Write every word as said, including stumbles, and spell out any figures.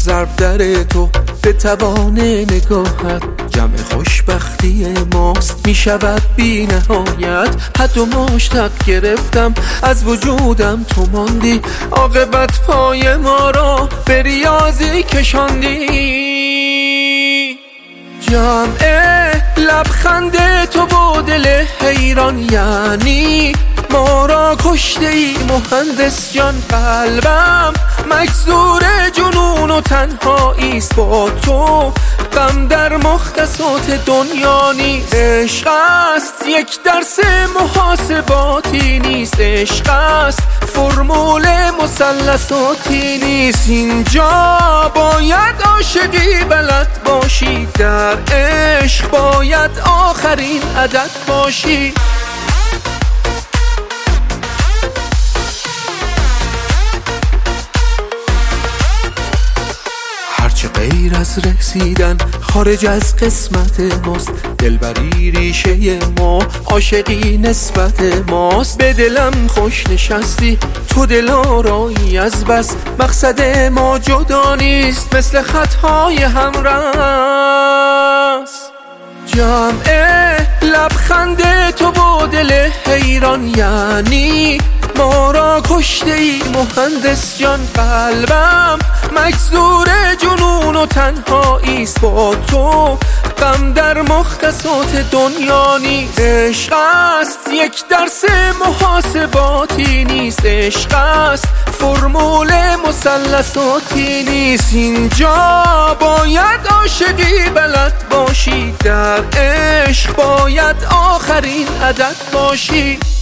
ضرب در تو به توان نگاهت جمع خوشبختی ماست می شود بی نهایت. حد و مشتق گرفتم از وجودم تو ماندی، عاقبت پای ما را به ریاضی کشاندی. جمع لبخند تو با دل حیران، یعنی ما را کشته ای مهندس جان. قلبم مجذور جنون و تنهاییست با تو، غم در مختصات دنیا نیست. عشق است یک درس محاسباتی نیست، عشق است فرمول مثلثاتی نیست. اینجا باید عاشقی بلد باشی، در عشق باید آخرین عدد باشی. هرچه غیر از رسیدن خارج از قسمت ماست، دلبری ریشه ما، عاشقی نسبت ماست. به دلم خوش نشستی تو دلارایی از بس، مقصد ما جدا نیست مثل خطهای همرس. جمع لبخند تو با دل حیران، یعنی ما را کشته ای مهندس جان. قلبم مجذور جنون و تنهاییست با تو، غم در مختصات دنیا نیست. عشق است یک درس محاسباتی نیست، عشق است فرمول مثلثاتی نیست. اینجا باید عاشقی بلد باشی، در عشق باید آخرین عدد باشی.